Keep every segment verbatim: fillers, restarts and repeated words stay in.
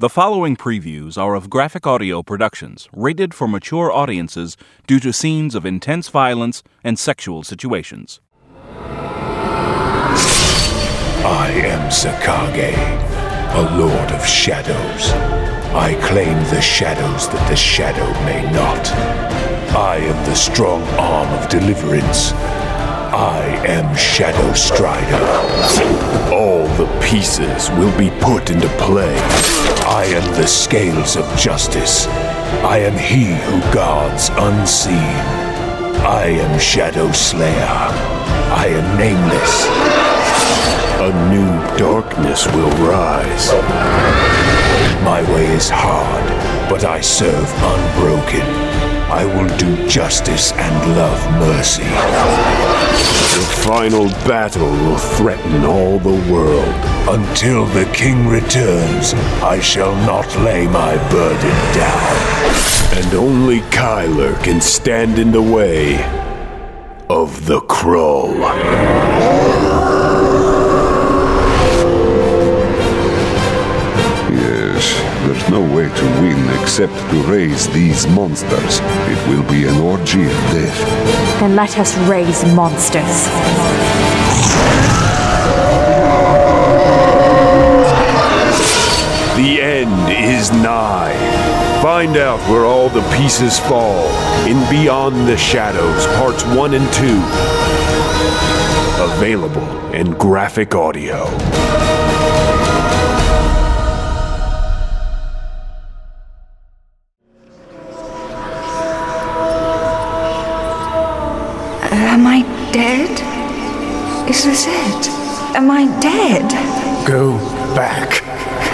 The following previews are of Graphic Audio Productions, rated for mature audiences due to scenes of intense violence and sexual situations. I am Sakage, a lord of shadows. I claim the shadows that the shadow may not. I am the strong arm of deliverance. I am Shadow Strider. All the pieces will be put into play. I am the scales of justice. I am he who guards unseen. I am Shadow Slayer. I am nameless. A new darkness will rise. My way is hard, but I serve unbroken. I will do justice and love mercy. The final battle will threaten all the world. Until the king returns, I shall not lay my burden down. And only Kyler can stand in the way of the Crow. There's no way to win except to raise these monsters. It will be an orgy of death. Then let us raise monsters. The end is nigh. Find out where all the pieces fall in Beyond the Shadows, parts one and two. Available in Graphic Audio. Am I dead? Is this it? Am I dead? Go back.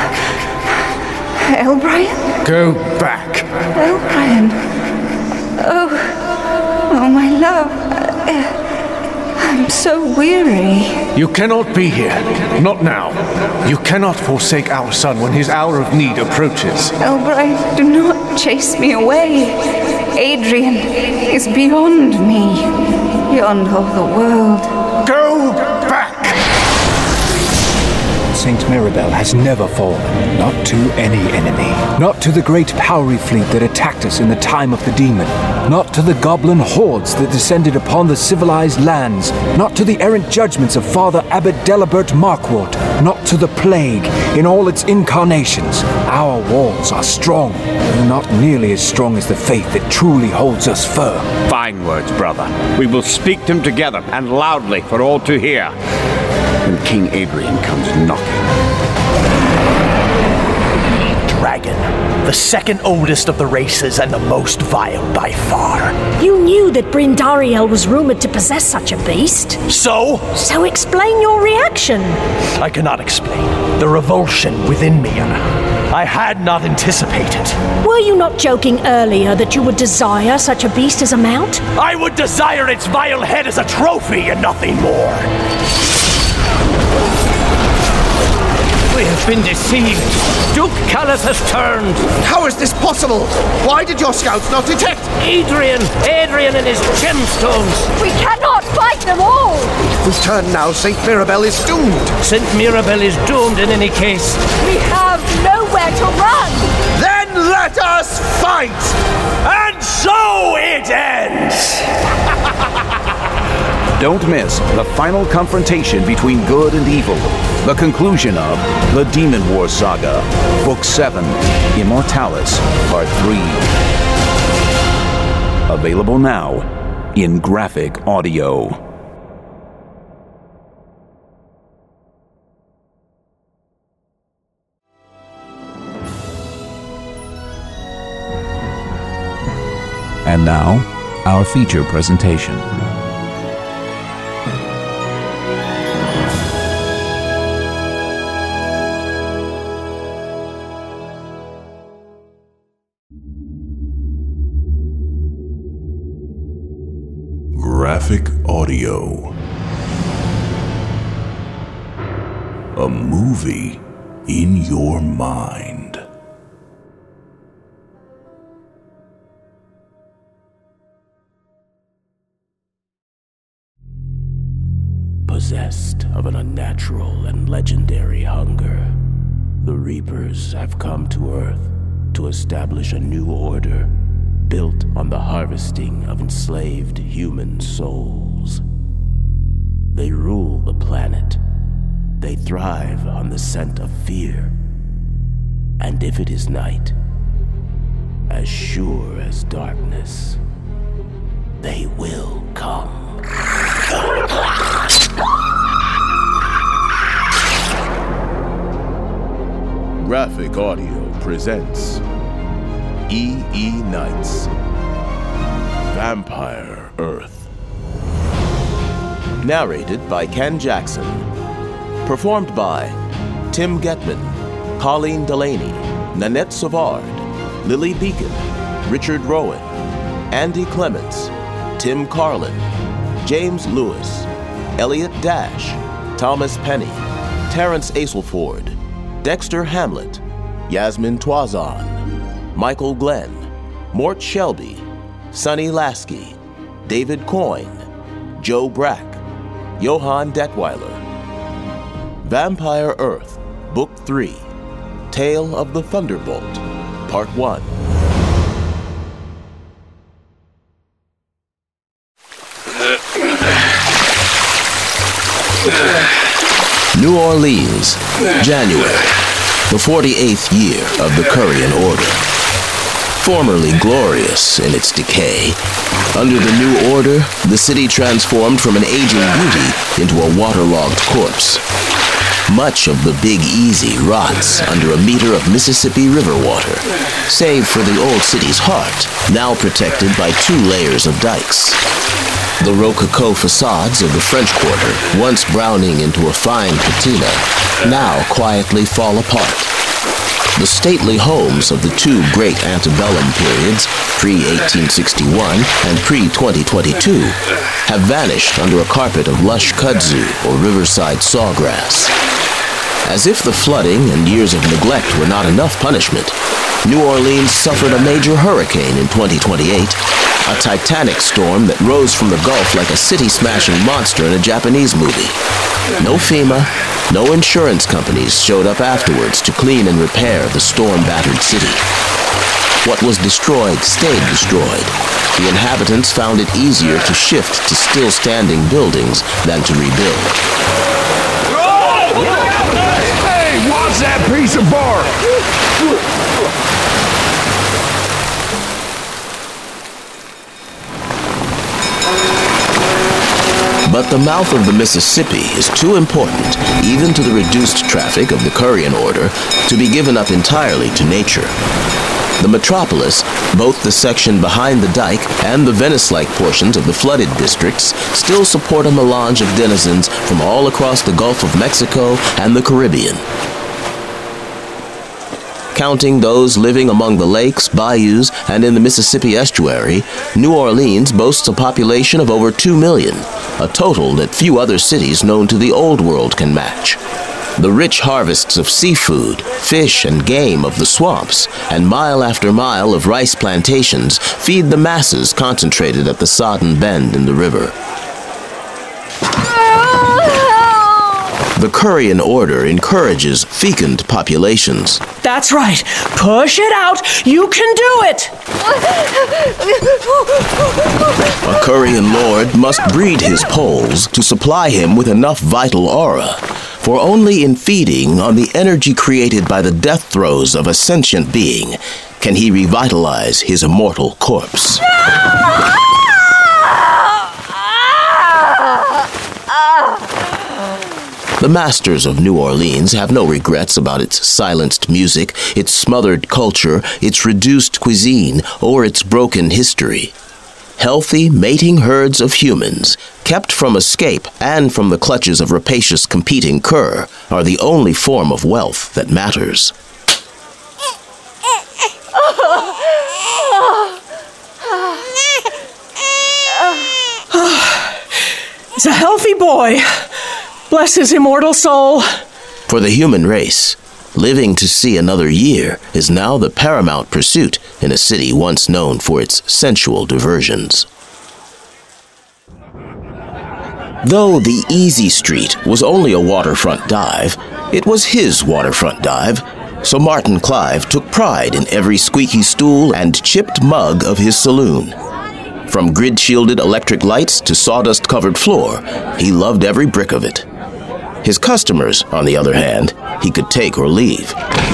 Elbrian? Go back. Elbrian. Oh, oh my love. I'm so weary. You cannot be here. Not now. You cannot forsake our son when his hour of need approaches. Elbrian, do not chase me away. Adrian is beyond me. Beyond all the world. Go back! Saint Mirabel has never fallen, not to any enemy. Not to the great Powry fleet that attacked us in the time of the demon. Not to the goblin hordes that descended upon the civilized lands. Not to the errant judgments of Father Abbot Delibert Markwort. Not to the plague in all its incarnations. Our walls are strong, though not nearly as strong as the faith that truly holds us firm. Fine words, brother. We will speak them together and loudly for all to hear. When King Adrian comes knocking. Dragon, the second oldest of the races and the most vile by far. You knew that Brindariel was rumored to possess such a beast. So? So explain your reaction. I cannot explain. The revulsion within me, I had not anticipated. Were you not joking earlier that you would desire such a beast as a mount? I would desire its vile head as a trophy and nothing more. We have been deceived. Duke Callus has turned. How is this possible? Why did your scouts not detect? Adrian! Adrian and his gemstones! We cannot fight them all! We turn now, Saint Mirabel is doomed. Saint Mirabel is doomed in any case. We have nowhere to run! Then let us fight! And so it ends! Don't miss the final confrontation between good and evil. The conclusion of The Demon Wars Saga, Book seven, Immortalis, Part three. Available now in Graphic Audio. And now, our feature presentation. Graphic Audio. A movie in your mind. Possessed of an unnatural and legendary hunger, The Reapers have come to Earth to establish a new order built on the harvesting of enslaved human souls. They rule the planet. They thrive on the scent of fear. And if it is night, as sure as darkness, they will come. Graphic Audio presents E E. Nights, Vampire Earth. Narrated by Ken Jackson. Performed by Tim Getman, Colleen Delaney, Nanette Savard, Lily Beacon, Richard Rowan, Andy Clements, Tim Carlin, James Lewis, Elliot Dash, Thomas Penny, Terrence Aselford, Dexter Hamlet, Yasmin Twazan, Michael Glenn, Mort Shelby, Sonny Lasky, David Coyne, Joe Brack, Johann Detweiler. Vampire Earth, Book three, Tale of the Thunderbolt, Part one. New Orleans, January, the forty-eighth year of the Currian Order. Formerly glorious in its decay, under the new order, the city transformed from an aging beauty into a waterlogged corpse. Much of the Big Easy rots under a meter of Mississippi River water, save for the old city's heart, now protected by two layers of dikes. The Rococo facades of the French Quarter, once browning into a fine patina, now quietly fall apart. The stately homes of the two great antebellum periods, pre eighteen sixty-one and pre twenty twenty-two, have vanished under a carpet of lush kudzu or riverside sawgrass. As if the flooding and years of neglect were not enough punishment, New Orleans suffered a major hurricane in twenty twenty-eight, a titanic storm that rose from the Gulf like a city-smashing monster in a Japanese movie. No FEMA, no insurance companies showed up afterwards to clean and repair the storm-battered city. What was destroyed stayed destroyed. The inhabitants found it easier to shift to still-standing buildings than to rebuild. Hey, watch that piece of bark! But the mouth of the Mississippi is too important, even to the reduced traffic of the Currian Order, to be given up entirely to nature. The metropolis, both the section behind the dike and the Venice-like portions of the flooded districts, still support a melange of denizens from all across the Gulf of Mexico and the Caribbean. Counting those living among the lakes, bayous, and in the Mississippi estuary, New Orleans boasts a population of over two million, a total that few other cities known to the Old World can match. The rich harvests of seafood, fish, and game of the swamps, and mile after mile of rice plantations feed the masses concentrated at the Sodden Bend in the river. The Currian Order encourages fecund populations. That's right. Push it out. You can do it. A Currian lord must breed his poles to supply him with enough vital aura, for only in feeding on the energy created by the death throes of a sentient being can he revitalize his immortal corpse. The masters of New Orleans have no regrets about its silenced music, its smothered culture, its reduced cuisine, or its broken history. Healthy, mating herds of humans, kept from escape and from the clutches of rapacious competing cur, are the only form of wealth that matters. It's a healthy boy. Bless his immortal soul. For the human race, living to see another year is now the paramount pursuit in a city once known for its sensual diversions. Though the Easy Street was only a waterfront dive, it was his waterfront dive, So Martin Clive took pride in every squeaky stool and chipped mug of his saloon. From grid-shielded electric lights to sawdust-covered floor, he loved every brick of it. His customers, on the other hand, he could take or leave.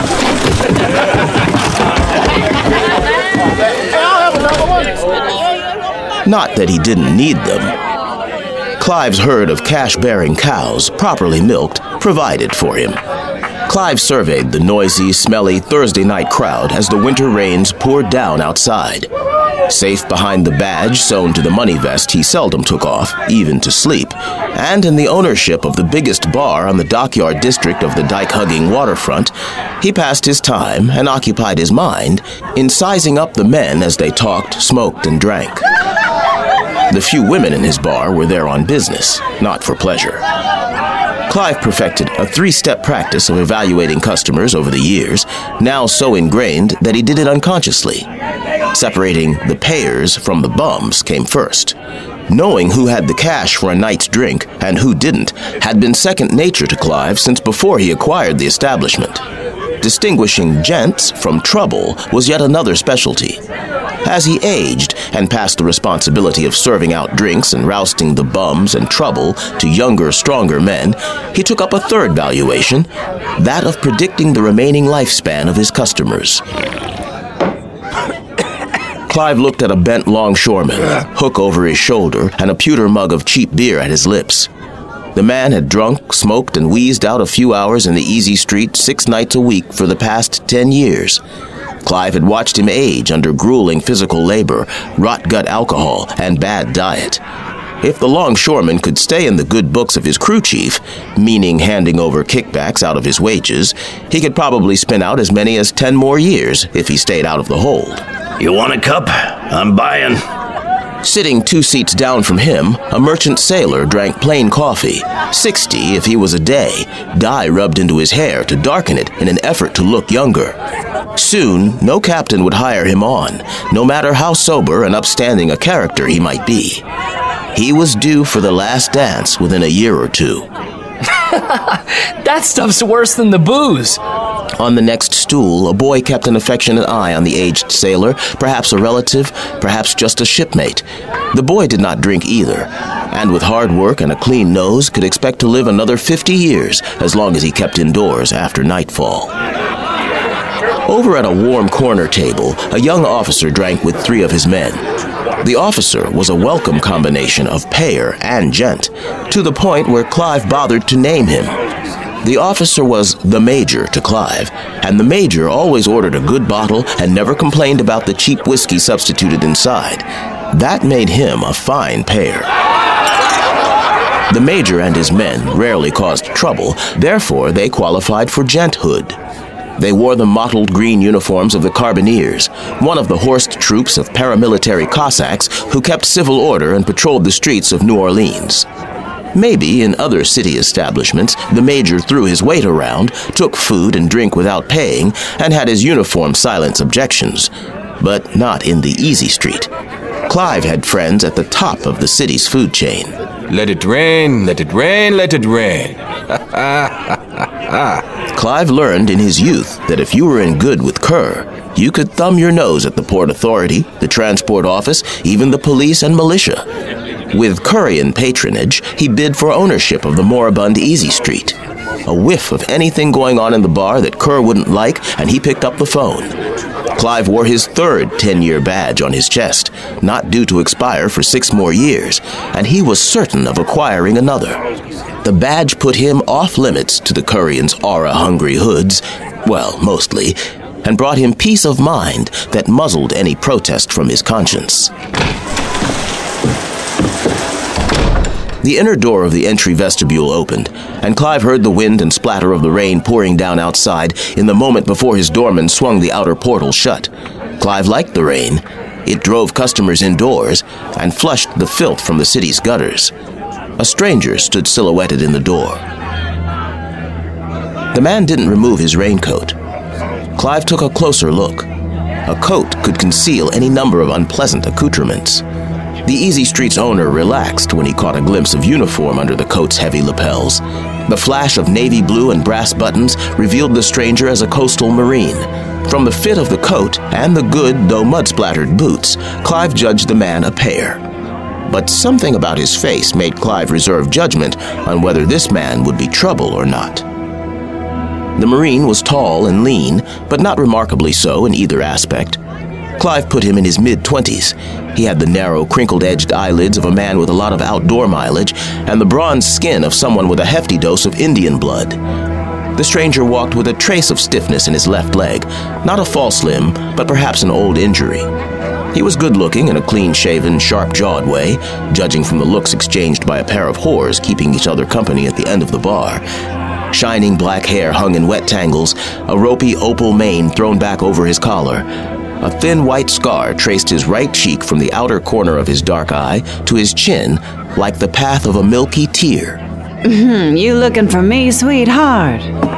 Not that he didn't need them. Clive's herd of cash-bearing cows, properly milked, provided for him. Clive surveyed the noisy, smelly Thursday night crowd as the winter rains poured down outside. Safe behind the badge sewn to the money vest he seldom took off, even to sleep, and in the ownership of the biggest bar on the dockyard district of the dike-hugging waterfront, he passed his time and occupied his mind in sizing up the men as they talked, smoked, and drank. The few women in his bar were there on business, not for pleasure. Clive perfected a three-step practice of evaluating customers over the years, now so ingrained that he did it unconsciously. Separating the payers from the bums came first. Knowing who had the cash for a night's drink and who didn't had been second nature to Clive since before he acquired the establishment. Distinguishing gents from trouble was yet another specialty. As he aged and passed the responsibility of serving out drinks and rousting the bums and trouble to younger, stronger men, he took up a third valuation, that of predicting the remaining lifespan of his customers. Clive looked at a bent longshoreman, hook over his shoulder, and a pewter mug of cheap beer at his lips. The man had drunk, smoked, and wheezed out a few hours in the easy street six nights a week for the past ten years. Clive had watched him age under grueling physical labor, rot-gut alcohol, and bad diet. If the longshoreman could stay in the good books of his crew chief, meaning handing over kickbacks out of his wages, he could probably spin out as many as ten more years if he stayed out of the hold. You want a cup? I'm buying. Sitting two seats down from him, a merchant sailor drank plain coffee, sixty if he was a day, dye rubbed into his hair to darken it in an effort to look younger. Soon, no captain would hire him on, no matter how sober and upstanding a character he might be. He was due for the last dance within a year or two. That stuff's worse than the booze. On the next stool, a boy kept an affectionate eye on the aged sailor, perhaps a relative, perhaps just a shipmate. The boy did not drink either, and with hard work and a clean nose could expect to live another fifty years as long as he kept indoors after nightfall. Over at a warm corner table, a young officer drank with three of his men. The officer was a welcome combination of payer and gent, to the point where Clive bothered to name him. The officer was the Major to Clive, and the Major always ordered a good bottle and never complained about the cheap whiskey substituted inside. That made him a fine payer. The Major and his men rarely caused trouble, therefore they qualified for genthood. They wore the mottled green uniforms of the Carbineers, one of the horsed troops of paramilitary Cossacks who kept civil order and patrolled the streets of New Orleans. Maybe in other city establishments, the Major threw his weight around, took food and drink without paying, and had his uniform silence objections. But not in the easy street. Clive had friends at the top of the city's food chain. Let it rain, let it rain, let it rain. Clive learned in his youth that if you were in good with Kerr, you could thumb your nose at the Port Authority, the Transport Office, even the police and militia. With Currian patronage, he bid for ownership of the moribund Easy Street. A whiff of anything going on in the bar that Kerr wouldn't like, and he picked up the phone. Clive wore his third ten-year badge on his chest, not due to expire for six more years, and he was certain of acquiring another. The badge put him off-limits to the Currians' aura-hungry hoods, well, mostly, and brought him peace of mind that muzzled any protest from his conscience. The inner door of the entry vestibule opened, and Clive heard the wind and splatter of the rain pouring down outside in the moment before his doorman swung the outer portal shut. Clive liked the rain. It drove customers indoors and flushed the filth from the city's gutters. A stranger stood silhouetted in the door. The man didn't remove his raincoat. Clive took a closer look. A coat could conceal any number of unpleasant accoutrements. The Easy Street's owner relaxed when he caught a glimpse of uniform under the coat's heavy lapels. The flash of navy blue and brass buttons revealed the stranger as a coastal marine. From the fit of the coat and the good, though mud-splattered boots, Clive judged the man a pair. But something about his face made Clive reserve judgment on whether this man would be trouble or not. The Marine was tall and lean, but not remarkably so in either aspect. Clive put him in his mid-twenties. He had the narrow, crinkled-edged eyelids of a man with a lot of outdoor mileage and the bronzed skin of someone with a hefty dose of Indian blood. The stranger walked with a trace of stiffness in his left leg, not a false limb, but perhaps an old injury. He was good-looking in a clean-shaven, sharp-jawed way, judging from the looks exchanged by a pair of whores keeping each other company at the end of the bar. Shining black hair hung in wet tangles, a ropey opal mane thrown back over his collar. A thin white scar traced his right cheek from the outer corner of his dark eye to his chin like the path of a milky tear. You looking for me, sweetheart?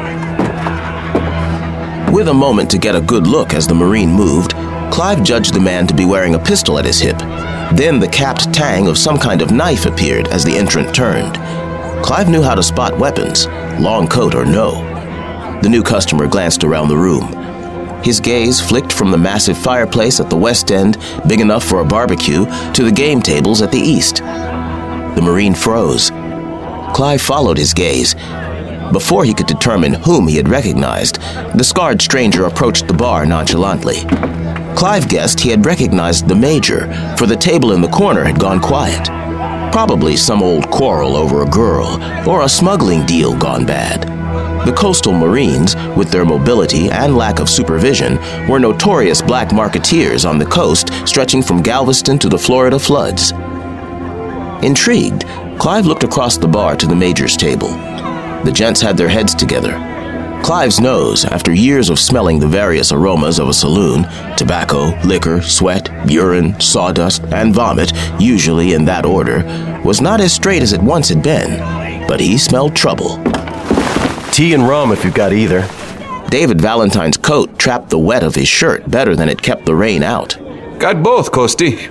With a moment to get a good look as the Marine moved, Clive judged the man to be wearing a pistol at his hip. Then the capped tang of some kind of knife appeared as the entrant turned. Clive knew how to spot weapons, long coat or no. The new customer glanced around the room. His gaze flicked from the massive fireplace at the west end, big enough for a barbecue, to the game tables at the east. The Marine froze. Clive followed his gaze. Before he could determine whom he had recognized, the scarred stranger approached the bar nonchalantly. Clive guessed he had recognized the Major, for the table in the corner had gone quiet. Probably some old quarrel over a girl, or a smuggling deal gone bad. The coastal Marines, with their mobility and lack of supervision, were notorious black marketeers on the coast stretching from Galveston to the Florida floods. Intrigued, Clive looked across the bar to the Major's table. The gents had their heads together. Clive's nose, after years of smelling the various aromas of a saloon, tobacco, liquor, sweat, urine, sawdust, and vomit, usually in that order, was not as straight as it once had been, but he smelled trouble. Tea and rum if you've got either. David Valentine's coat trapped the wet of his shirt better than it kept the rain out. Got both, Costi.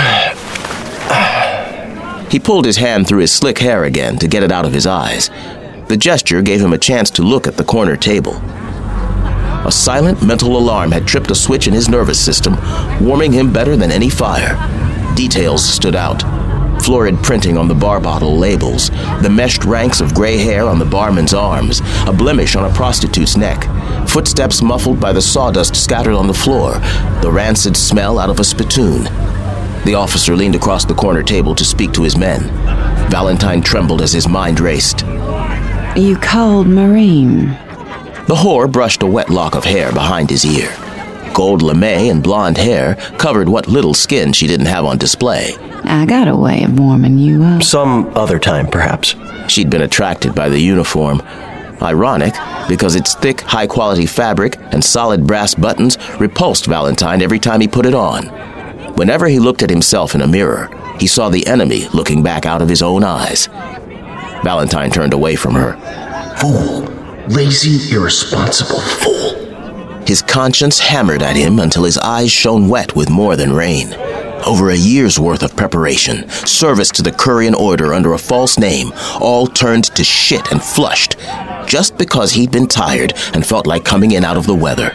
He pulled his hand through his slick hair again to get it out of his eyes. The gesture gave him a chance to look at the corner table. A silent mental alarm had tripped a switch in his nervous system, warming him better than any fire. Details stood out. Florid printing on the bar bottle labels, the meshed ranks of gray hair on the barman's arms, a blemish on a prostitute's neck, footsteps muffled by the sawdust scattered on the floor, the rancid smell out of a spittoon. The officer leaned across the corner table to speak to his men. Valentine trembled as his mind raced. You called Marine. The whore brushed a wet lock of hair behind his ear. Gold lame and blonde hair covered what little skin she didn't have on display. I got a way of warming you up. Some other time, perhaps. She'd been attracted by the uniform. Ironic, because its thick, high-quality fabric and solid brass buttons repulsed Valentine every time he put it on. Whenever he looked at himself in a mirror, he saw the enemy looking back out of his own eyes. Valentine turned away from her. Fool. Lazy, irresponsible fool. His conscience hammered at him until his eyes shone wet with more than rain. Over a year's worth of preparation, service to the Curian Order under a false name, all turned to shit and flushed, just because he'd been tired and felt like coming in out of the weather.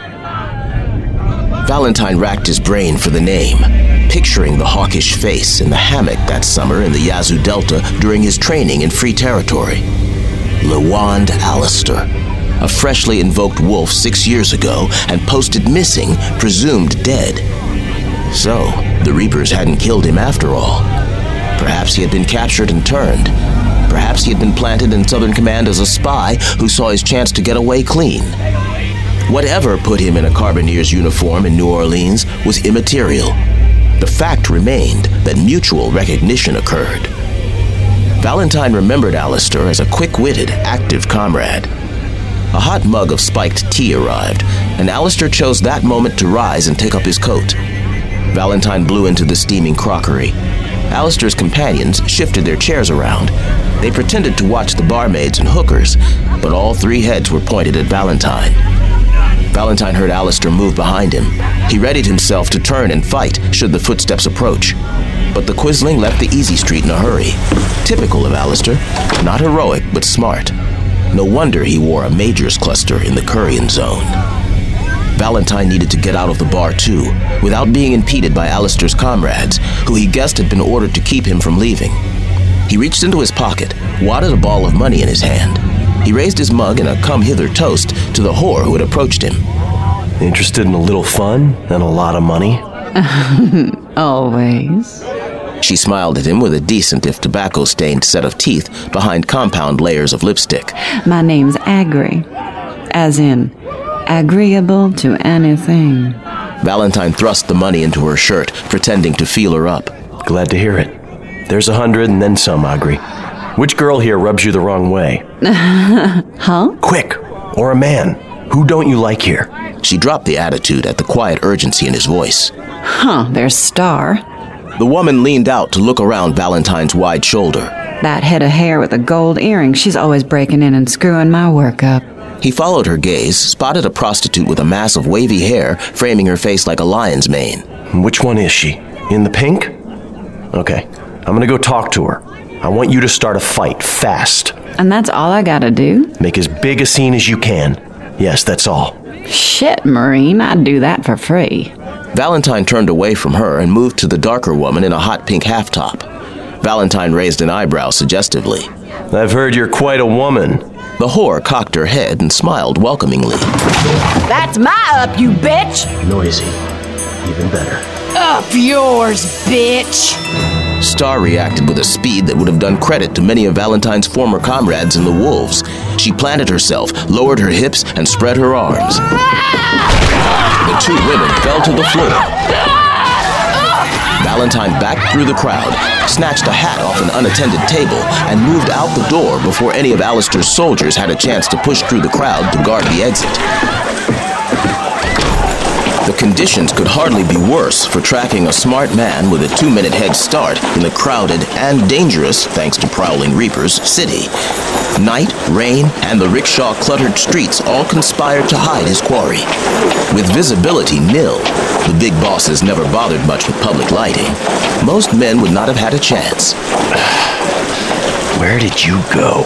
Valentine racked his brain for the name, picturing the hawkish face in the hammock that summer in the Yazoo Delta during his training in Free Territory. Lewand Alistair, a freshly invoked wolf six years ago and posted missing, presumed dead. So, the Reapers hadn't killed him after all. Perhaps he had been captured and turned. Perhaps he had been planted in Southern Command as a spy who saw his chance to get away clean. Whatever put him in a Carbonier's uniform in New Orleans was immaterial. The fact remained that mutual recognition occurred. Valentine remembered Alistair as a quick-witted, active comrade. A hot mug of spiked tea arrived, and Alistair chose that moment to rise and take up his coat. Valentine blew into the steaming crockery. Alistair's companions shifted their chairs around. They pretended to watch the barmaids and hookers, but all three heads were pointed at Valentine. Valentine heard Alistair move behind him. He readied himself to turn and fight should the footsteps approach. But the Quisling left the easy street in a hurry. Typical of Alistair. Not heroic, but smart. No wonder he wore a Major's cluster in the Curian zone. Valentine needed to get out of the bar too, without being impeded by Alistair's comrades, who he guessed had been ordered to keep him from leaving. He reached into his pocket, wadded a ball of money in his hand. He raised his mug in a come-hither toast to the whore who had approached him. Interested in a little fun and a lot of money? Always. She smiled at him with a decent, if tobacco-stained set of teeth behind compound layers of lipstick. My name's Agri. As in, agreeable to anything. Valentine thrust the money into her shirt, pretending to feel her up. Glad to hear it. There's a hundred and then some, Agri. Which girl here rubs you the wrong way? Huh? Quick, or a man. Who don't you like here? She dropped the attitude at the quiet urgency in his voice. Huh, there's Star. The woman leaned out to look around Valentine's wide shoulder. That head of hair with a gold earring, she's always breaking in and screwing my work up. He followed her gaze, spotted a prostitute with a mass of wavy hair framing her face like a lion's mane. Which one is she? In the pink? Okay, I'm gonna go talk to her. I want you to start a fight, fast. And that's all I gotta do? Make as big a scene as you can. Yes, that's all. Shit, Marine, I'd do that for free. Valentine turned away from her and moved to the darker woman in a hot pink half-top. Valentine raised an eyebrow suggestively. I've heard you're quite a woman. The whore cocked her head and smiled welcomingly. That's my up, you bitch! Noisy. Even better. Up yours, bitch! Star reacted with a speed that would have done credit to many of Valentine's former comrades in the Wolves. She planted herself, lowered her hips, and spread her arms. The two women fell to the floor. Valentine backed through the crowd, snatched a hat off an unattended table, and moved out the door before any of Alistair's soldiers had a chance to push through the crowd to guard the exit. The conditions could hardly be worse for tracking a smart man with a two-minute head start in the crowded and dangerous, thanks to prowling reapers, city. Night, rain, and the rickshaw-cluttered streets all conspired to hide his quarry. With visibility nil, the big bosses never bothered much with public lighting. Most men would not have had a chance. Where did you go?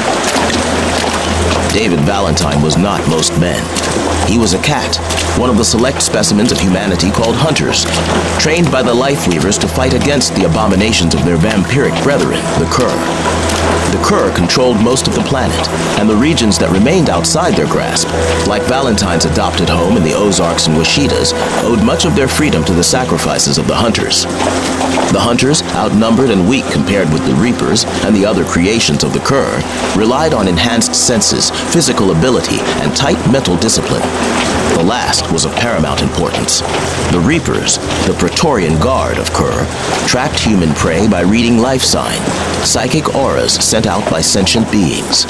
David Valentine was not most men. He was a cat, one of the select specimens of humanity called hunters, trained by the Life Weavers to fight against the abominations of their vampiric brethren, the Kur. The Kur controlled most of the planet, and the regions that remained outside their grasp, like Valentine's adopted home in the Ozarks and Washitas, owed much of their freedom to the sacrifices of the hunters. The hunters, outnumbered and weak compared with the reapers and the other creations of the Kur, relied on enhanced senses, physical ability, and tight mental discipline. The last was of paramount importance. The reapers, the Praetorian Guard of Kur, tracked human prey by reading life sign, psychic auras sent out by sentient beings.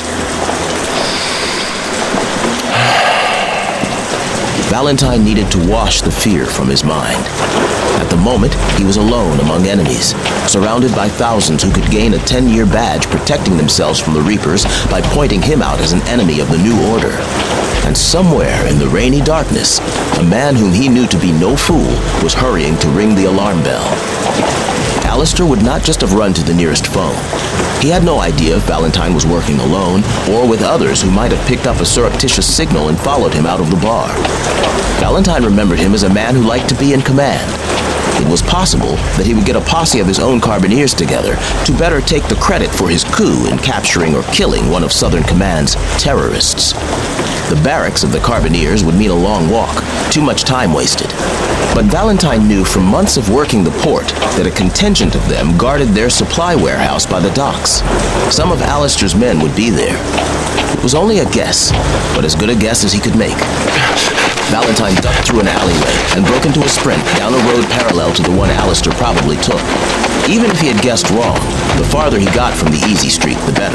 Valentine needed to wash the fear from his mind. At the moment, he was alone among enemies, surrounded by thousands who could gain a ten-year badge protecting themselves from the Reapers by pointing him out as an enemy of the New Order. And somewhere in the rainy darkness, a man whom he knew to be no fool was hurrying to ring the alarm bell. Alistair would not just have run to the nearest phone. He had no idea if Valentine was working alone or with others who might have picked up a surreptitious signal and followed him out of the bar. Valentine remembered him as a man who liked to be in command. It was possible that he would get a posse of his own Carbineers together to better take the credit for his coup in capturing or killing one of Southern Command's terrorists. The barracks of the Carbineers would mean a long walk, too much time wasted. But Valentine knew from months of working the port that a contingent of them guarded their supply warehouse by the docks. Some of Alistair's men would be there. It was only a guess, but as good a guess as he could make. Valentine ducked through an alleyway and broke into a sprint down a road parallel to the one Alistair probably took. Even if he had guessed wrong, the farther he got from the easy street, the better.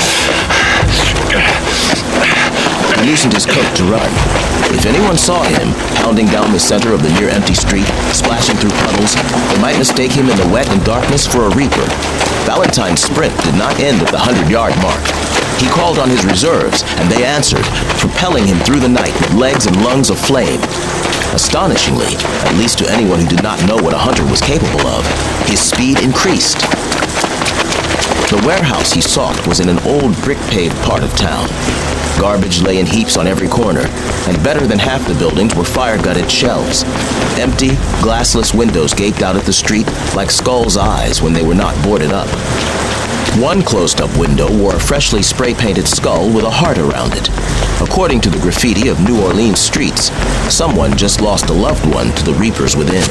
He loosened his coat to run. If anyone saw him pounding down the center of the near-empty street, splashing through puddles, they might mistake him in the wet and darkness for a reaper. Valentine's sprint did not end at the hundred-yard mark. He called on his reserves, and they answered, propelling him through the night with legs and lungs of flame. Astonishingly, at least to anyone who did not know what a hunter was capable of, his speed increased. The warehouse he sought was in an old brick-paved part of town. Garbage lay in heaps on every corner, and better than half the buildings were fire-gutted shells. Empty, glassless windows gaped out at the street like skulls' eyes when they were not boarded up. One closed-up window wore a freshly spray-painted skull with a heart around it. According to the graffiti of New Orleans streets, someone just lost a loved one to the reapers within.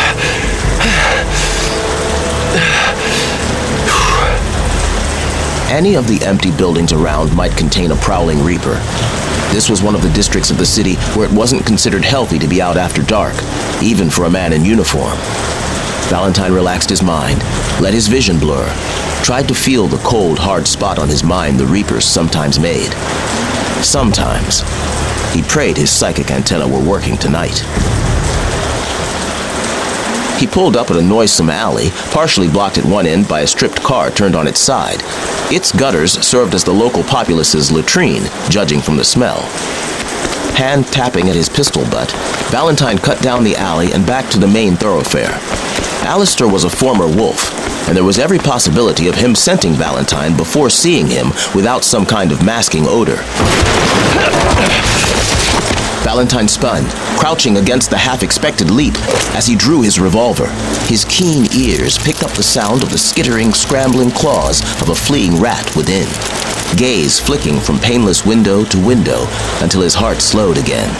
Any of the empty buildings around might contain a prowling reaper. This was one of the districts of the city where it wasn't considered healthy to be out after dark, even for a man in uniform. Valentine relaxed his mind, let his vision blur, tried to feel the cold, hard spot on his mind the reapers sometimes made. Sometimes. He prayed his psychic antenna were working tonight. He pulled up at a noisome alley, partially blocked at one end by a stripped car turned on its side. Its gutters served as the local populace's latrine, judging from the smell. Hand tapping at his pistol butt, Valentine cut down the alley and back to the main thoroughfare. Alistair was a former wolf, and there was every possibility of him scenting Valentine before seeing him without some kind of masking odor. Valentine spun, crouching against the half-expected leap as he drew his revolver. His keen ears picked up the sound of the skittering, scrambling claws of a fleeing rat within, gaze flicking from painless window to window until his heart slowed again.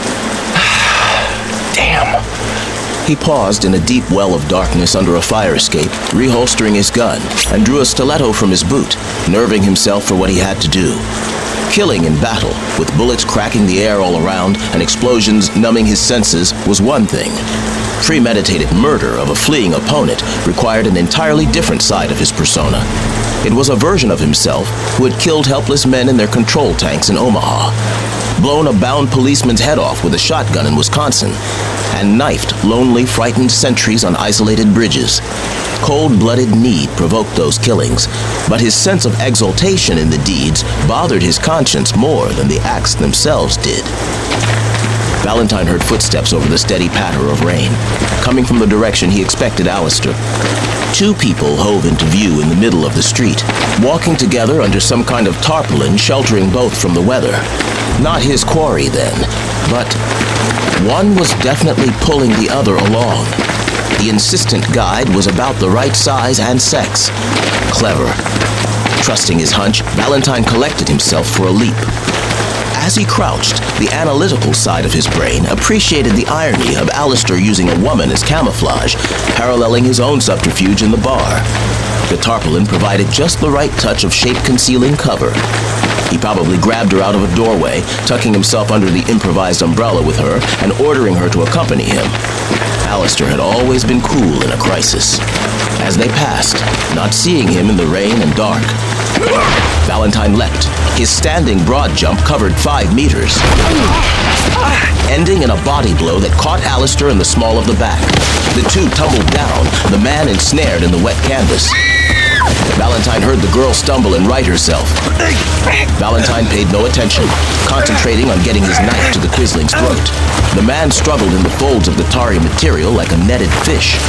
Damn. He paused in a deep well of darkness under a fire escape, reholstering his gun, and drew a stiletto from his boot, nerving himself for what he had to do. Killing in battle, with bullets cracking the air all around and explosions numbing his senses, was one thing. Premeditated murder of a fleeing opponent required an entirely different side of his persona. It was a version of himself who had killed helpless men in their control tanks in Omaha, blown a bound policeman's head off with a shotgun in Wisconsin, and knifed lonely, frightened sentries on isolated bridges. Cold-blooded need provoked those killings, but his sense of exultation in the deeds bothered his conscience more than the acts themselves did. Valentine heard footsteps over the steady patter of rain, coming from the direction he expected Alistair. Two people hove into view in the middle of the street, walking together under some kind of tarpaulin sheltering both from the weather. Not his quarry, then, but one was definitely pulling the other along. The insistent guide was about the right size and sex. Clever. Trusting his hunch, Valentine collected himself for a leap. As he crouched, the analytical side of his brain appreciated the irony of Alistair using a woman as camouflage, paralleling his own subterfuge in the bar. The tarpaulin provided just the right touch of shape-concealing cover. He probably grabbed her out of a doorway, tucking himself under the improvised umbrella with her and ordering her to accompany him. Alistair had always been cool in a crisis. As they passed, not seeing him in the rain and dark, Valentine leapt. His standing broad jump covered five meters, ending in a body blow that caught Alistair in the small of the back. The two tumbled down, the man ensnared in the wet canvas. Valentine heard the girl stumble and right herself. Valentine paid no attention, concentrating on getting his knife to the quisling's throat. The man struggled in the folds of the tarry material like a netted fish.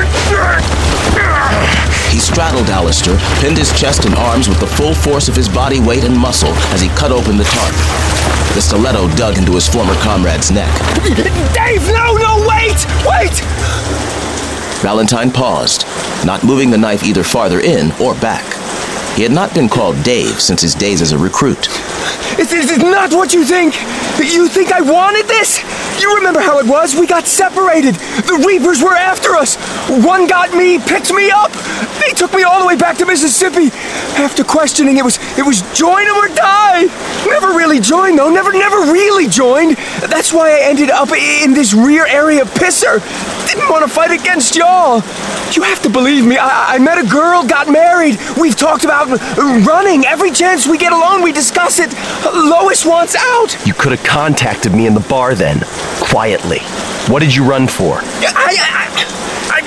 He straddled Alistair, pinned his chest and arms with the full force of his body weight and muscle as he cut open the tarp. The stiletto dug into his former comrade's neck. Dave, no, no, wait! Wait! Valentine paused, not moving the knife either farther in or back. He had not been called Dave since his days as a recruit. This is not what you think! You think I wanted this? You remember how it was? We got separated. The Reapers were after us. One got me, picked me up. They took me all the way back to Mississippi. After questioning, it was it was join them or die. Never really joined, though. Never, never really joined. That's why I ended up in this rear area pisser. Didn't want to fight against y'all. You have to believe me. I, I met a girl, got married. We've talked about running. Every chance we get alone, we discuss it. Lois wants out. You could have contacted me in the bar then, quietly. What did you run for? I, I, I, I,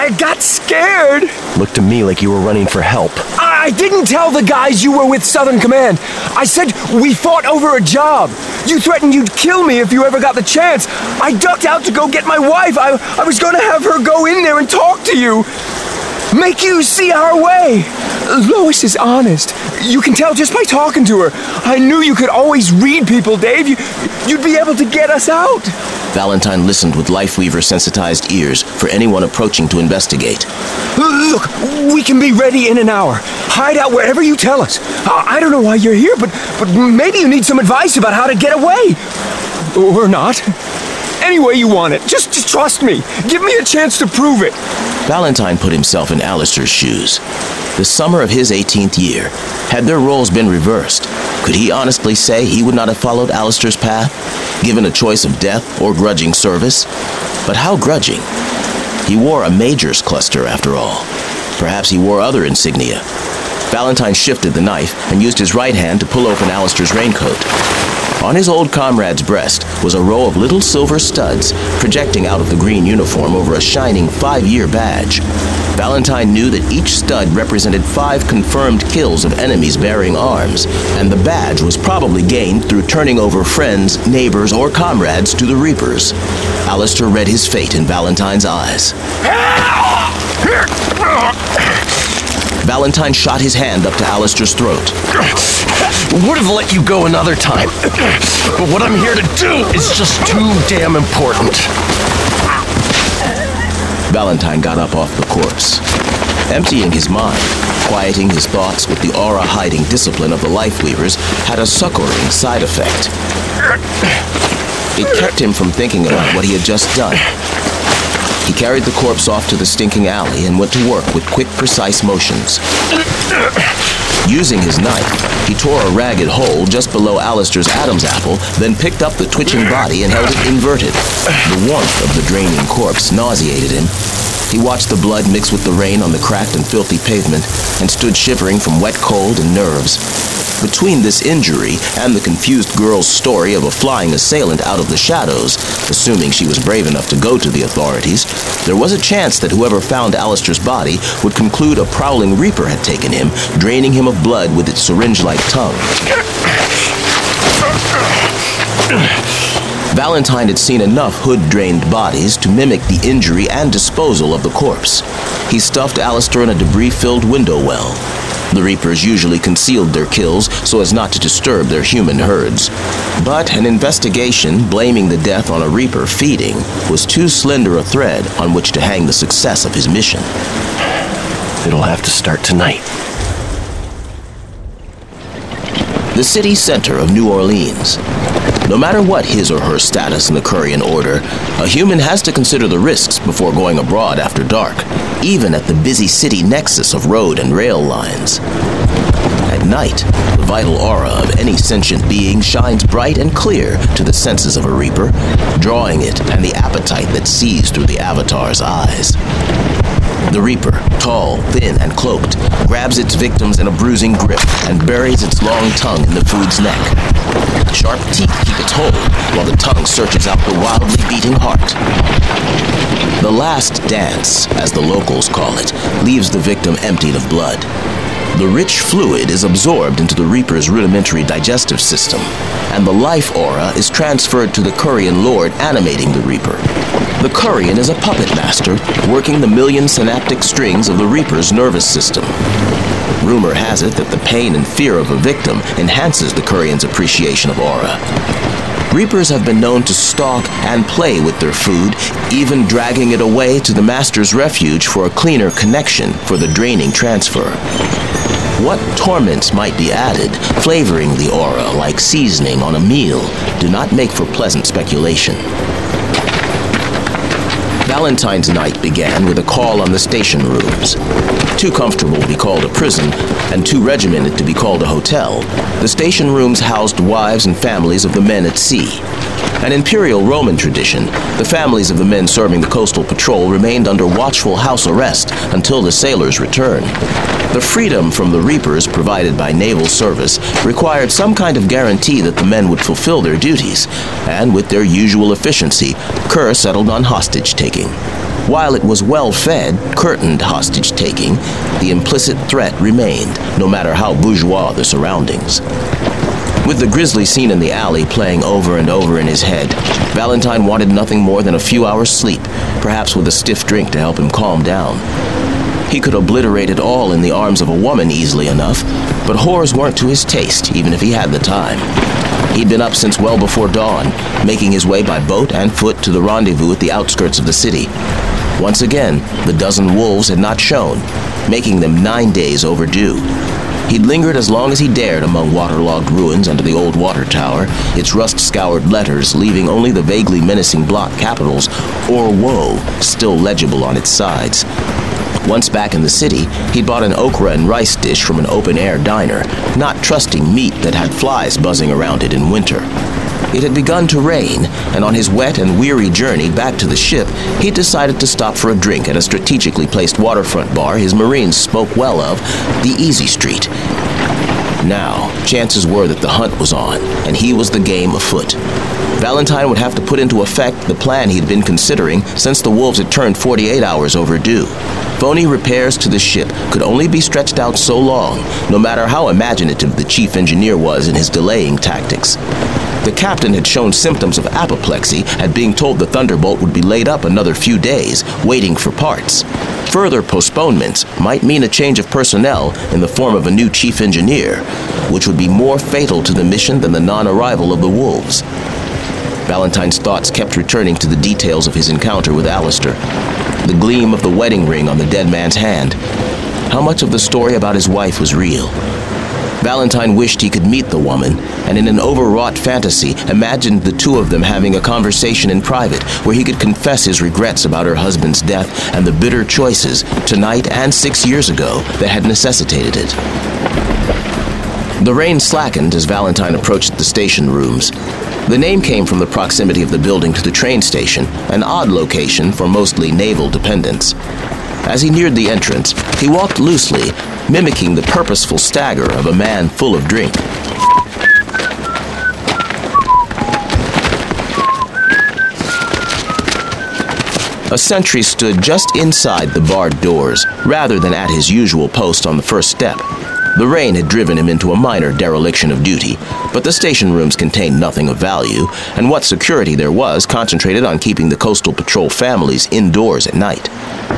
I got scared. Looked to me like you were running for help. I didn't tell the guys you were with Southern Command. I said we fought over a job. You threatened you'd kill me if you ever got the chance. I ducked out to go get my wife. I, I was going to have her go in there and talk to you. Make you see our way. Lois is honest. You can tell just by talking to her. I knew you could always read people, Dave. You, you'd be able to get us out. Valentine listened with Lifeweaver-sensitized ears for anyone approaching to investigate. Look, we can be ready in an hour. Hide out wherever you tell us. I don't know why you're here, but, but maybe you need some advice about how to get away. Or not. Any way you want it. Just, just trust me. Give me a chance to prove it. Valentine put himself in Alistair's shoes. The summer of his eighteenth year. Had their roles been reversed, could he honestly say he would not have followed Alistair's path, given a choice of death or grudging service? But how grudging? He wore a Major's cluster, after all. Perhaps he wore other insignia. Valentine shifted the knife and used his right hand to pull open Alistair's raincoat. On his old comrade's breast was a row of little silver studs projecting out of the green uniform over a shining five-year badge. Valentine knew that each stud represented five confirmed kills of enemies bearing arms, and the badge was probably gained through turning over friends, neighbors, or comrades to the Reapers. Alistair read his fate in Valentine's eyes. Valentine shot his hand up to Alistair's throat. Would have let you go another time, but what I'm here to do is just too damn important. Valentine got up off the corpse. Emptying his mind, quieting his thoughts with the aura-hiding discipline of the Lifeweavers had a succoring side effect. It kept him from thinking about what he had just done. He carried the corpse off to the stinking alley and went to work with quick, precise motions. Using his knife, he tore a ragged hole just below Alistair's Adam's apple, then picked up the twitching body and held it inverted. The warmth of the draining corpse nauseated him. He watched the blood mix with the rain on the cracked and filthy pavement and stood shivering from wet cold and nerves. Between this injury and the confused girl's story of a flying assailant out of the shadows, assuming she was brave enough to go to the authorities, there was a chance that whoever found Alistair's body would conclude a prowling Reaper had taken him, draining him of blood with its syringe-like tongue. Valentine had seen enough hood-drained bodies to mimic the injury and disposal of the corpse. He stuffed Alistair in a debris-filled window well. The Reapers usually concealed their kills so as not to disturb their human herds. But an investigation blaming the death on a Reaper feeding was too slender a thread on which to hang the success of his mission. It'll have to start tonight. The city center of New Orleans. No matter what his or her status in the Curian Order, a human has to consider the risks before going abroad after dark, even at the busy city nexus of road and rail lines. At night, the vital aura of any sentient being shines bright and clear to the senses of a Reaper, drawing it and the appetite that sees through the Avatar's eyes. The Reaper, tall, thin, and cloaked, grabs its victims in a bruising grip and buries its long tongue in the food's neck. Sharp teeth keep its hold while the tongue searches out the wildly beating heart. The last dance, as the locals call it, leaves the victim emptied of blood. The rich fluid is absorbed into the Reaper's rudimentary digestive system, and the life aura is transferred to the Curian Lord animating the Reaper. The Curian is a puppet master, working the million synaptic strings of the Reaper's nervous system. Rumor has it that the pain and fear of a victim enhances the Curian's appreciation of aura. Reapers have been known to stalk and play with their food, even dragging it away to the master's refuge for a cleaner connection for the draining transfer. What torments might be added, flavoring the aura like seasoning on a meal, do not make for pleasant speculation. Valentine's night began with a call on the station rooms. Too comfortable to be called a prison, and too regimented to be called a hotel, the station rooms housed wives and families of the men at sea. An imperial Roman tradition, the families of the men serving the coastal patrol remained under watchful house arrest until the sailors returned. The freedom from the Reapers provided by naval service required some kind of guarantee that the men would fulfill their duties, and with their usual efficiency, Kerr settled on hostage-taking. While it was well-fed, curtained hostage-taking, the implicit threat remained, no matter how bourgeois the surroundings. With the grisly scene in the alley playing over and over in his head, Valentine wanted nothing more than a few hours' sleep, perhaps with a stiff drink to help him calm down. He could obliterate it all in the arms of a woman easily enough, but whores weren't to his taste, even if he had the time. He'd been up since well before dawn, making his way by boat and foot to the rendezvous at the outskirts of the city. Once again, the dozen wolves had not shown, making them nine days overdue. He'd lingered as long as he dared among waterlogged ruins under the old water tower, its rust-scoured letters leaving only the vaguely menacing block capitals, or woe, still legible on its sides. Once back in the city, he'd bought an okra and rice dish from an open-air diner, not trusting meat that had flies buzzing around it in winter. It had begun to rain, and on his wet and weary journey back to the ship, he decided to stop for a drink at a strategically placed waterfront bar his Marines spoke well of, the Easy Street. Now, chances were that the hunt was on, and he was the game afoot. Valentine would have to put into effect the plan he'd been considering since the wolves had turned forty-eight hours overdue. Phony repairs to the ship could only be stretched out so long, no matter how imaginative the chief engineer was in his delaying tactics. The captain had shown symptoms of apoplexy at being told the Thunderbolt would be laid up another few days, waiting for parts. Further postponements might mean a change of personnel in the form of a new chief engineer, which would be more fatal to the mission than the non-arrival of the wolves. Valentine's thoughts kept returning to the details of his encounter with Alistair. The gleam of the wedding ring on the dead man's hand. How much of the story about his wife was real? Valentine wished he could meet the woman, and in an overwrought fantasy, imagined the two of them having a conversation in private where he could confess his regrets about her husband's death and the bitter choices, tonight and six years ago, that had necessitated it. The rain slackened as Valentine approached the station rooms. The name came from the proximity of the building to the train station, an odd location for mostly naval dependents. As he neared the entrance, he walked loosely, mimicking the purposeful stagger of a man full of drink. A sentry stood just inside the barred doors, rather than at his usual post on the first step. The rain had driven him into a minor dereliction of duty, but the station rooms contained nothing of value, and what security there was concentrated on keeping the Coastal Patrol families indoors at night.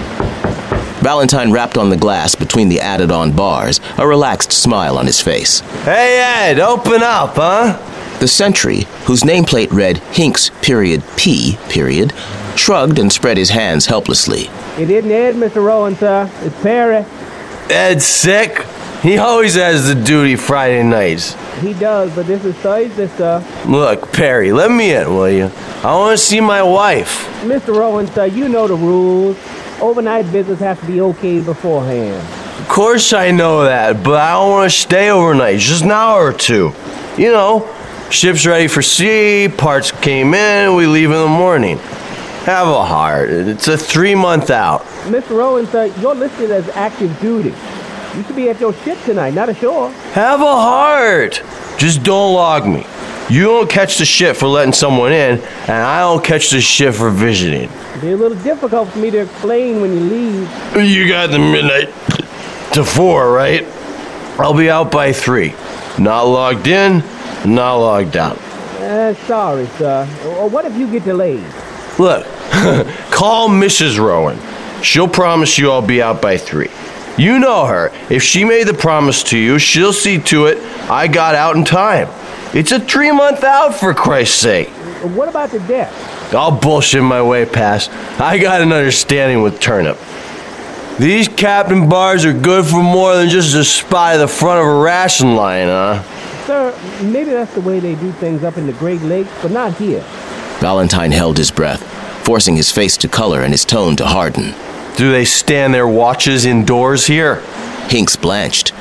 Valentine rapped on the glass between the added-on bars, a relaxed smile on his face. Hey, Ed, open up, huh? The sentry, whose nameplate read Hinks, period, P, period, shrugged and spread his hands helplessly. It isn't Ed, Mister Rowan, sir. It's Perry. Ed's sick? He always has the duty Friday nights. He does, but this is Thursday, sir. Look, Perry, let me in, will you? I want to see my wife. Mister Rowan, sir, you know the rules. Overnight visits have to be okayed beforehand. Of course I know that, but I don't want to stay overnight, just an hour or two. You know, ship's ready for sea, parts came in, we leave in the morning. Have a heart. It's a three-month out. Mister Rowan, sir, you're listed as active duty. You should be at your ship tonight, not ashore. Have a heart. Just don't log me. You don't catch the ship for letting someone in, and I don't catch the ship for visiting. It'll be a little difficult for me to explain when you leave. You got the midnight to four, right? I'll be out by three. Not logged in, not logged out. Uh, sorry, sir. Or what if you get delayed? Look, call Missus Rowan. She'll promise you I'll be out by three. You know her. If she made the promise to you, she'll see to it I got out in time. It's a three-month out, for Christ's sake. What about the debt? I'll bullshit my way past. I got an understanding with Turnip. These captain bars are good for more than just a spot at the front of a ration line, huh? Sir, maybe that's the way they do things up in the Great Lakes, but not here. Valentine held his breath, forcing his face to color and his tone to harden. Do they stand their watches indoors here? Hinks blanched.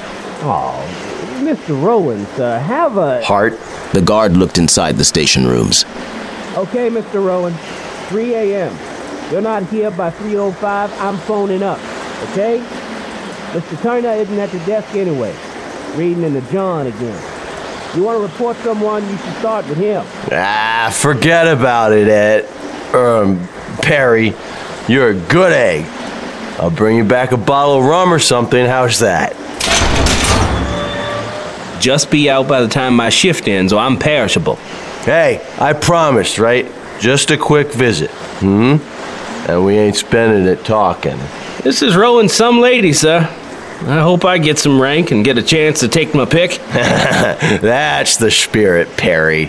Oh, Mister Rowan, sir, have a... Heart? The guard looked inside the station rooms. Okay, Mister Rowan, three a.m. You're not here by three oh five, I'm phoning up, okay? Mister Turner isn't at the desk anyway, reading in the John again. You want to report someone, you should start with him. Ah, forget about it, Ed. Um, Perry. You're a good egg. I'll bring you back a bottle of rum or something. How's that? Just be out by the time my shift ends or I'm perishable. Hey, I promised, right? Just a quick visit. Hmm? And we ain't spending it talking. This is Rowan some lady, sir. I hope I get some rank and get a chance to take my pick. That's the spirit, Perry.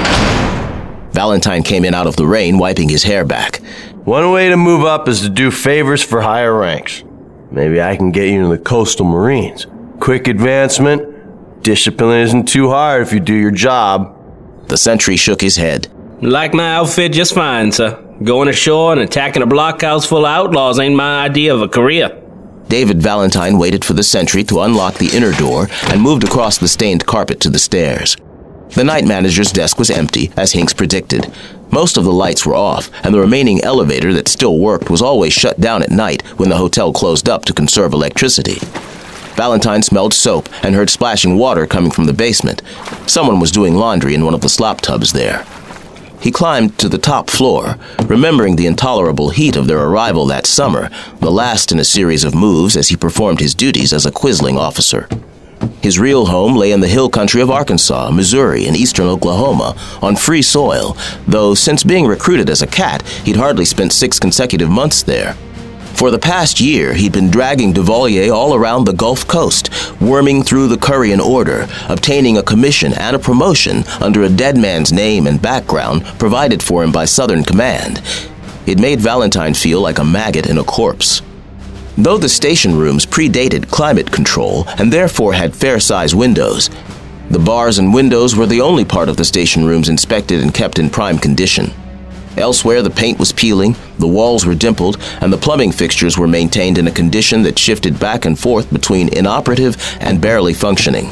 Valentine came in out of the rain, wiping his hair back. One way to move up is to do favors for higher ranks. Maybe I can get you into the Coastal Marines. Quick advancement. Discipline isn't too hard if you do your job. The sentry shook his head. Like my outfit just fine, sir. Going ashore and attacking a blockhouse full of outlaws ain't my idea of a career. David Valentine waited for the sentry to unlock the inner door and moved across the stained carpet to the stairs. The night manager's desk was empty, as Hinks predicted. Most of the lights were off, and the remaining elevator that still worked was always shut down at night when the hotel closed up to conserve electricity. Valentine smelled soap and heard splashing water coming from the basement. Someone was doing laundry in one of the slop tubs there. He climbed to the top floor, remembering the intolerable heat of their arrival that summer, the last in a series of moves as he performed his duties as a Quisling officer. His real home lay in the hill country of Arkansas, Missouri, and eastern Oklahoma, on free soil, though since being recruited as a cat, he'd hardly spent six consecutive months there. For the past year, he'd been dragging Duvalier all around the Gulf Coast, worming through the Currian Order, obtaining a commission and a promotion under a dead man's name and background provided for him by Southern Command. It made Valentine feel like a maggot in a corpse. Though the station rooms predated climate control and therefore had fair-sized windows, the bars and windows were the only part of the station rooms inspected and kept in prime condition. Elsewhere, the paint was peeling, the walls were dimpled, and the plumbing fixtures were maintained in a condition that shifted back and forth between inoperative and barely functioning.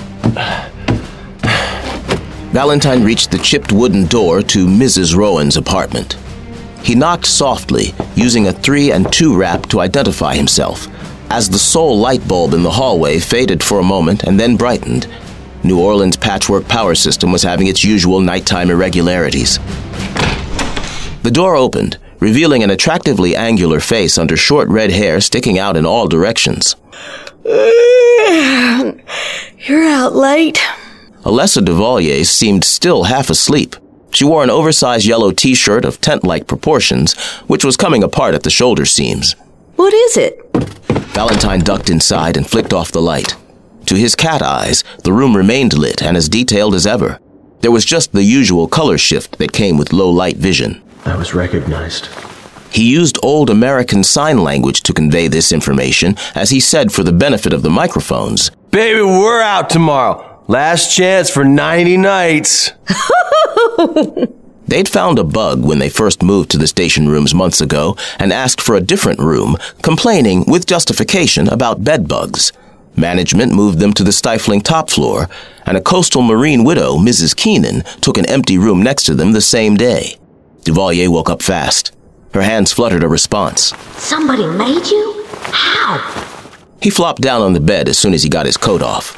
Valentine reached the chipped wooden door to Missus Rowan's apartment. He knocked softly, using a three and two rap to identify himself. As the sole light bulb in the hallway faded for a moment and then brightened, New Orleans' patchwork power system was having its usual nighttime irregularities. The door opened, revealing an attractively angular face under short red hair sticking out in all directions. You're out late. Alessa Duvalier seemed still half asleep. She wore an oversized yellow t-shirt of tent-like proportions, which was coming apart at the shoulder seams. What is it? Valentine ducked inside and flicked off the light. To his cat eyes, the room remained lit and as detailed as ever. There was just the usual color shift that came with low-light vision. I was recognized. He used Old American Sign Language to convey this information, as he said for the benefit of the microphones. Baby, we're out tomorrow. Last chance for ninety nights. They'd found a bug when they first moved to the station rooms months ago and asked for a different room, complaining, with justification, about bed bugs. Management moved them to the stifling top floor, and a coastal marine widow, Missus Keenan, took an empty room next to them the same day. Duvalier woke up fast. Her hands fluttered a response. Somebody made you? How? He flopped down on the bed as soon as he got his coat off.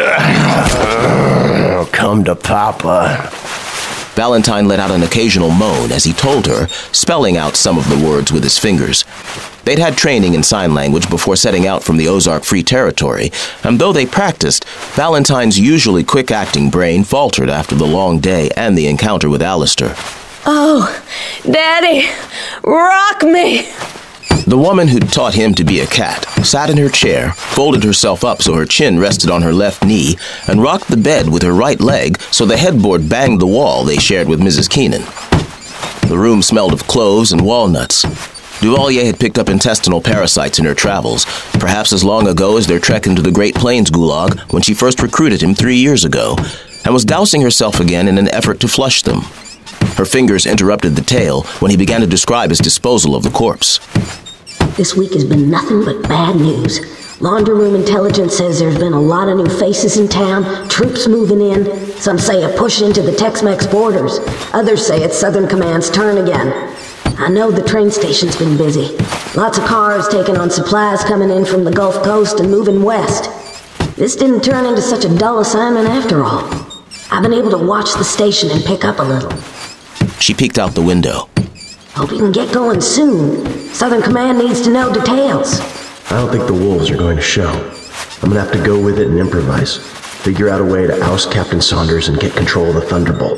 Come to Papa. Valentine let out an occasional moan as he told her, spelling out some of the words with his fingers. They'd had training in sign language before setting out from the Ozark Free Territory, and though they practiced, Valentine's usually quick-acting brain faltered after the long day and the encounter with Alistair. Oh, Daddy, rock me! The woman who'd taught him to be a cat sat in her chair, folded herself up so her chin rested on her left knee, and rocked the bed with her right leg so the headboard banged the wall they shared with Missus Keenan. The room smelled of cloves and walnuts. Duvalier had picked up intestinal parasites in her travels, perhaps as long ago as their trek into the Great Plains Gulag when she first recruited him three years ago, and was dousing herself again in an effort to flush them. Her fingers interrupted the tale when he began to describe his disposal of the corpse. This week has been nothing but bad news. Laundry room intelligence says there's been a lot of new faces in town, troops moving in. Some say a push into the Tex-Mex borders. Others say it's Southern Command's turn again. I know the train station's been busy. Lots of cars taking on supplies coming in from the Gulf Coast and moving west. This didn't turn into such a dull assignment after all. I've been able to watch the station and pick up a little. She peeked out the window. Hope you can get going soon. Southern Command needs to know details. I don't think the wolves are going to show. I'm gonna have to go with it and improvise. Figure out a way to oust Captain Saunders and get control of the Thunderbolt.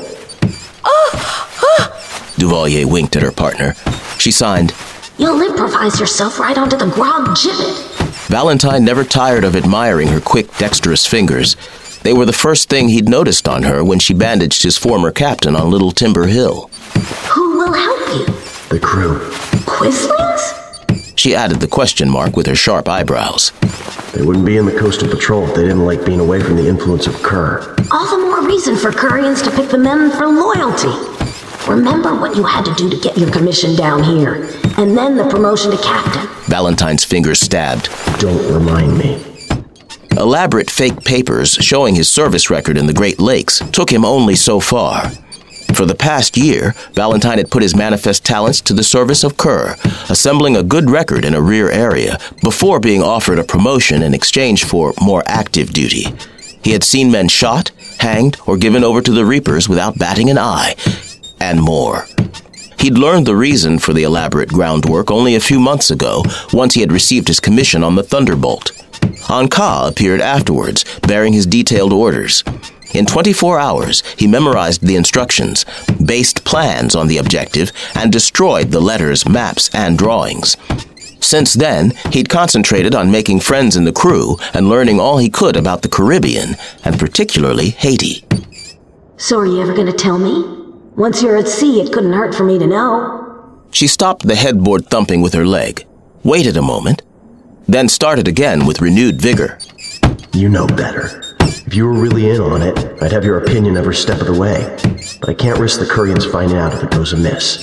Duvalier winked at her partner. She signed, You'll improvise yourself right onto the grog gibbet. Valentine never tired of admiring her quick, dexterous fingers. They were the first thing he'd noticed on her when she bandaged his former captain on Little Timber Hill. Who will help you? The crew. Quislings? She added the question mark with her sharp eyebrows. They wouldn't be in the coastal patrol if they didn't like being away from the influence of Kerr. All the more reason for Currians to pick the men for loyalty. Remember what you had to do to get your commission down here, and then the promotion to captain. Valentine's fingers stabbed. Don't remind me. Elaborate fake papers showing his service record in the Great Lakes took him only so far. For the past year, Valentine had put his manifest talents to the service of Kerr, assembling a good record in a rear area before being offered a promotion in exchange for more active duty. He had seen men shot, hanged, or given over to the Reapers without batting an eye, and more. He'd learned the reason for the elaborate groundwork only a few months ago, once he had received his commission on the Thunderbolt. An-Ka appeared afterwards, bearing his detailed orders. In twenty-four hours, he memorized the instructions, based plans on the objective, and destroyed the letters, maps, and drawings. Since then, he'd concentrated on making friends in the crew and learning all he could about the Caribbean, and particularly Haiti. So are you ever going to tell me? Once you're at sea, it couldn't hurt for me to know. She stopped the headboard thumping with her leg, waited a moment, then started again with renewed vigor. You know better. If you were really in on it, I'd have your opinion every step of the way. But I can't risk the Currians finding out if it goes amiss.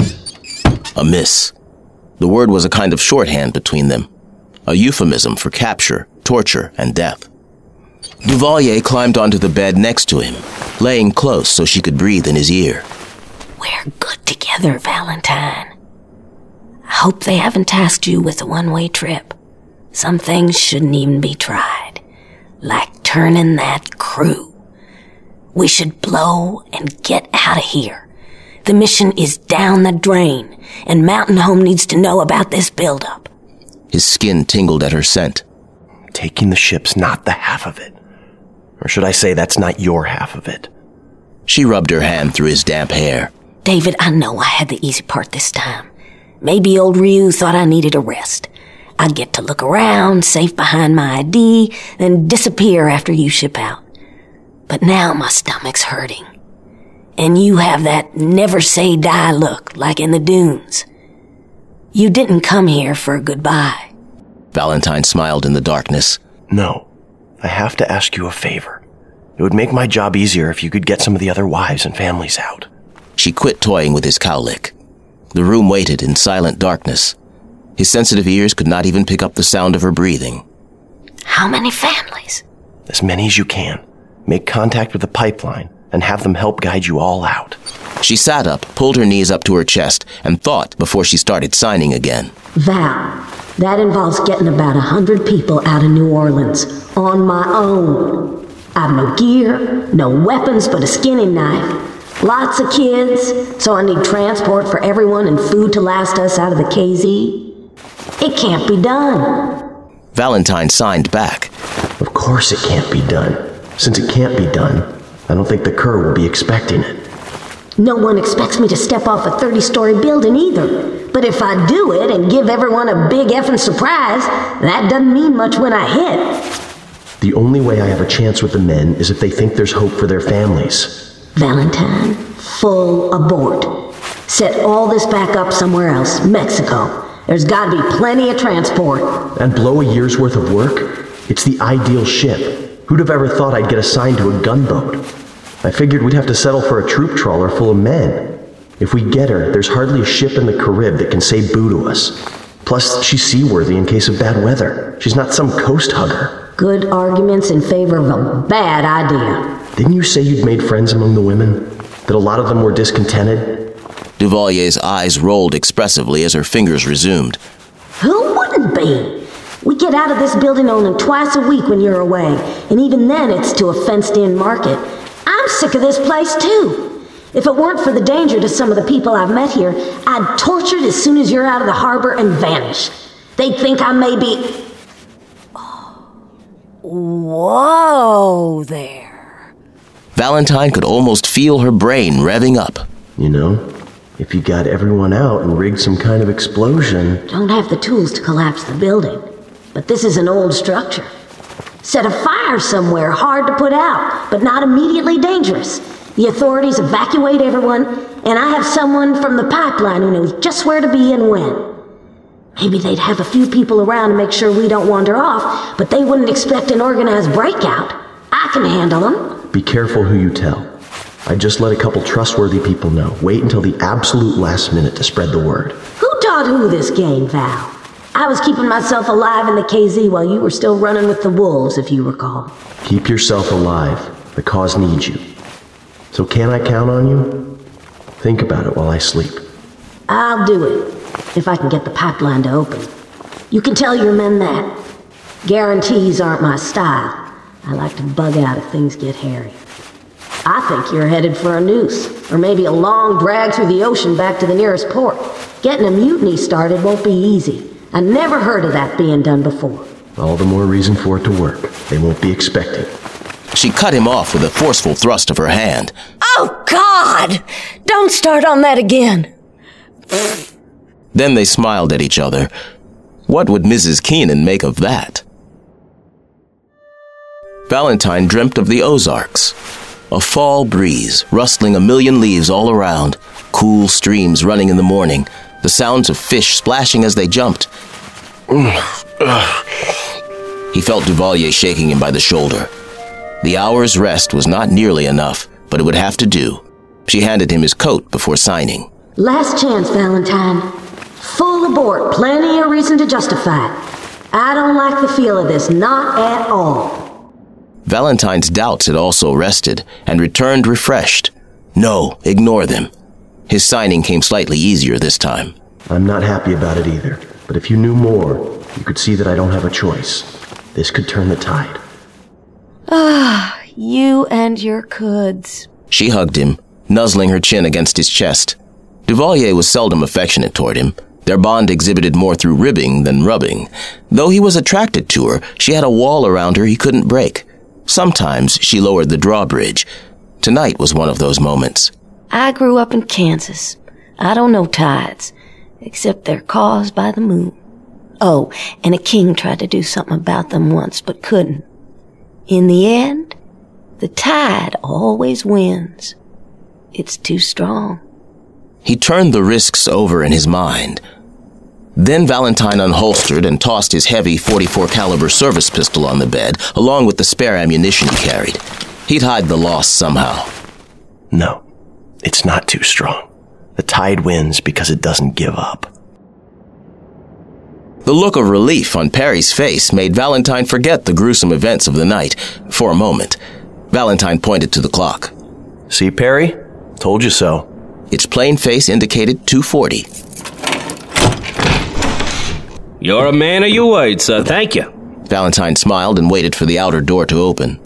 Amiss. The word was a kind of shorthand between them, a euphemism for capture, torture, and death. Duvalier climbed onto the bed next to him, laying close so she could breathe in his ear. We're good together, Valentine. I hope they haven't tasked you with a one-way trip. Some things shouldn't even be tried, like turning that crew. We should blow and get out of here. The mission is down the drain, and Mountain Home needs to know about this buildup. His skin tingled at her scent. Taking the ship's not the half of it. Or should I say that's not your half of it? She rubbed her hand through his damp hair. David, I know I had the easy part this time. Maybe old Ryu thought I needed a rest. I'd get to look around, safe behind my I D, then disappear after you ship out. But now my stomach's hurting. And you have that never-say-die look, like in the dunes. You didn't come here for a goodbye. Valentine smiled in the darkness. No, I have to ask you a favor. It would make my job easier if you could get some of the other wives and families out. She quit toying with his cowlick. The room waited in silent darkness. His sensitive ears could not even pick up the sound of her breathing. How many families? As many as you can. Make contact with the pipeline and have them help guide you all out. She sat up, pulled her knees up to her chest, and thought before she started signing again. Val, that involves getting about a hundred people out of New Orleans on my own. I've no gear, no weapons but a skinning knife. Lots of kids, so I need transport for everyone and food to last us out of the K Z. It can't be done. Valentine signed back. Of course it can't be done. Since it can't be done, I don't think the Kerr will be expecting it. No one expects me to step off a thirty-story building either. But if I do it and give everyone a big effing surprise, that doesn't mean much when I hit. The only way I have a chance with the men is if they think there's hope for their families. Valentine, full abort. Set all this back up somewhere else, Mexico. There's gotta be plenty of transport. And blow a year's worth of work? It's the ideal ship. Who'd have ever thought I'd get assigned to a gunboat? I figured we'd have to settle for a troop trawler full of men. If we get her, there's hardly a ship in the Carib that can say boo to us. Plus, she's seaworthy in case of bad weather. She's not some coast hugger. Good arguments in favor of a bad idea. Didn't you say you'd made friends among the women? That a lot of them were discontented? Duvalier's eyes rolled expressively as her fingers resumed. Who wouldn't be? We get out of this building only twice a week when you're away, and even then it's to a fenced-in market. I'm sick of this place, too. If it weren't for the danger to some of the people I've met here, I'd tortured as soon as you're out of the harbor and vanish. They'd think I may be... Whoa there. Valentine could almost feel her brain revving up. You know, if you got everyone out and rigged some kind of explosion... Don't have the tools to collapse the building, but this is an old structure. Set a fire somewhere, hard to put out, but not immediately dangerous. The authorities evacuate everyone, and I have someone from the pipeline who knows just where to be and when. Maybe they'd have a few people around to make sure we don't wander off, but they wouldn't expect an organized breakout. I can handle them. Be careful who you tell. I just let a couple trustworthy people know. Wait until the absolute last minute to spread the word. Who taught who this game, Val? I was keeping myself alive in the K Z while you were still running with the wolves, if you recall. Keep yourself alive. The cause needs you. So can I count on you? Think about it while I sleep. I'll do it, if I can get the pipeline to open. You can tell your men that. Guarantees aren't my style. I like to bug out if things get hairy. I think you're headed for a noose, or maybe a long drag through the ocean back to the nearest port. Getting a mutiny started won't be easy. I never heard of that being done before. All the more reason for it to work. They won't be expecting. She cut him off with a forceful thrust of her hand. Oh, God! Don't start on that again. Then they smiled at each other. What would Missus Keenan make of that? Valentine dreamt of the Ozarks. A fall breeze, rustling a million leaves all around, cool streams running in the morning, the sounds of fish splashing as they jumped. He felt Duvalier shaking him by the shoulder. The hour's rest was not nearly enough, but it would have to do. She handed him his coat before signing. Last chance, Valentine. Full abort, plenty of reason to justify it. I don't like the feel of this, not at all. Valentine's doubts had also rested and returned refreshed. No, ignore them. His signing came slightly easier this time. I'm not happy about it either, but if you knew more, you could see that I don't have a choice. This could turn the tide. Ah, you and your coulds. She hugged him, nuzzling her chin against his chest. Duvalier was seldom affectionate toward him. Their bond exhibited more through ribbing than rubbing. Though he was attracted to her, she had a wall around her he couldn't break. Sometimes she lowered the drawbridge. Tonight was one of those moments. I grew up in Kansas. I don't know tides, except they're caused by the moon. Oh, and a king tried to do something about them once, but couldn't. In the end, the tide always wins. It's too strong. He turned the risks over in his mind. Then Valentine unholstered and tossed his heavy forty-four caliber service pistol on the bed, along with the spare ammunition he carried. He'd hide the loss somehow. No, it's not too strong. The tide wins because it doesn't give up. The look of relief on Perry's face made Valentine forget the gruesome events of the night for a moment. Valentine pointed to the clock. See, Perry? Told you so. Its plain face indicated two forty. You're a man of your word, sir. Thank you. Valentine smiled and waited for the outer door to open.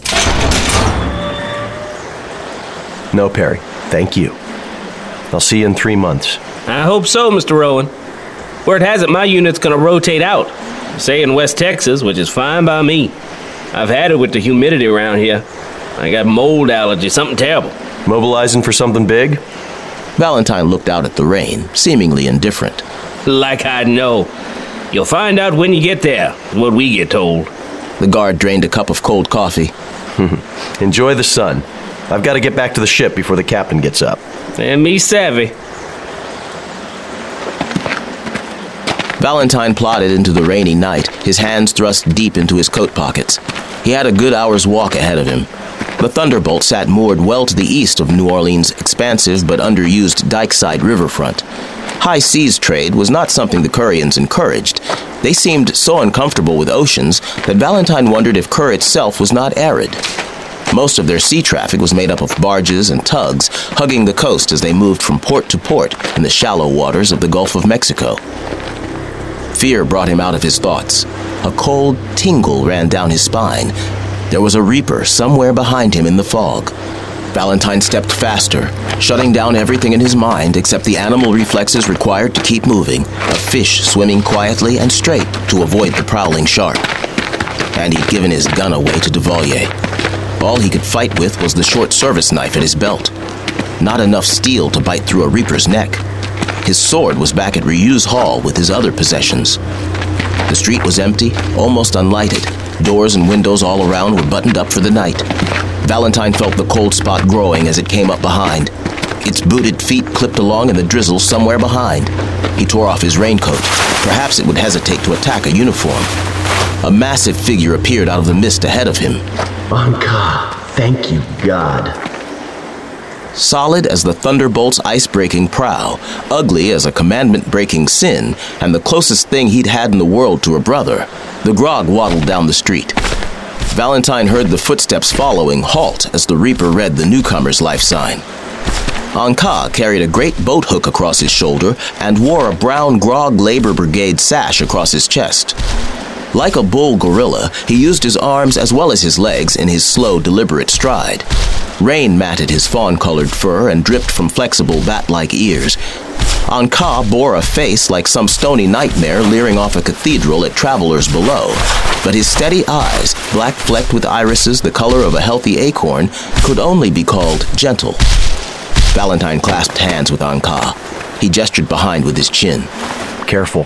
No, Perry. Thank you. I'll see you in three months. I hope so, Mister Rowan. Word has it my unit's gonna rotate out. Say in West Texas, which is fine by me. I've had it with the humidity around here. I got mold allergy, something terrible. Mobilizing for something big? Valentine looked out at the rain, seemingly indifferent. Like I know. You'll find out when you get there, is what we get told. The guard drained a cup of cold coffee. Enjoy the sun. I've got to get back to the ship before the captain gets up. And me savvy. Valentine plodded into the rainy night, his hands thrust deep into his coat pockets. He had a good hour's walk ahead of him. The Thunderbolt sat moored well to the east of New Orleans' expansive but underused dikeside riverfront. High seas trade was not something the Curians encouraged. They seemed so uncomfortable with oceans that Valentine wondered if Cur itself was not arid. Most of their sea traffic was made up of barges and tugs, hugging the coast as they moved from port to port in the shallow waters of the Gulf of Mexico. Fear brought him out of his thoughts. A cold tingle ran down his spine. There was a reaper somewhere behind him in the fog. Valentine stepped faster, shutting down everything in his mind except the animal reflexes required to keep moving, a fish swimming quietly and straight to avoid the prowling shark. And he'd given his gun away to Duvalier. All he could fight with was the short service knife at his belt. Not enough steel to bite through a reaper's neck. His sword was back at Ryu's hall with his other possessions. The street was empty, almost unlighted. Doors and windows all around were buttoned up for the night. Valentine felt the cold spot growing as it came up behind. Its booted feet clipped along in the drizzle somewhere behind. He tore off his raincoat. Perhaps it would hesitate to attack a uniform. A massive figure appeared out of the mist ahead of him. Anka, thank you, God. Solid as the Thunderbolt's ice-breaking prow, ugly as a commandment-breaking sin, and the closest thing he'd had in the world to a brother, the Grog waddled down the street. Valentine heard the footsteps following halt as the Reaper read the newcomer's life sign. Anka carried a great boat hook across his shoulder and wore a brown Grog Labor Brigade sash across his chest. Like a bull gorilla, he used his arms as well as his legs in his slow, deliberate stride. Rain matted his fawn-colored fur and dripped from flexible bat-like ears. Anka bore a face like some stony nightmare leering off a cathedral at travelers below, but his steady eyes, black-flecked with irises the color of a healthy acorn, could only be called gentle. Valentine clasped hands with Anka. He gestured behind with his chin. Careful.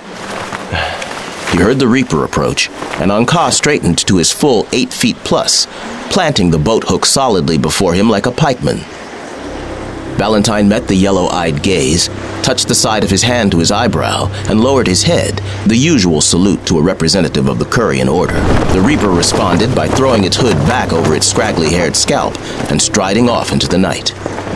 He heard the Reaper approach, and Anka straightened to his full eight feet plus, planting the boat hook solidly before him like a pikeman. Valentine met the yellow-eyed gaze, touched the side of his hand to his eyebrow, and lowered his head, the usual salute to a representative of the Curian Order. The Reaper responded by throwing its hood back over its scraggly-haired scalp and striding off into the night.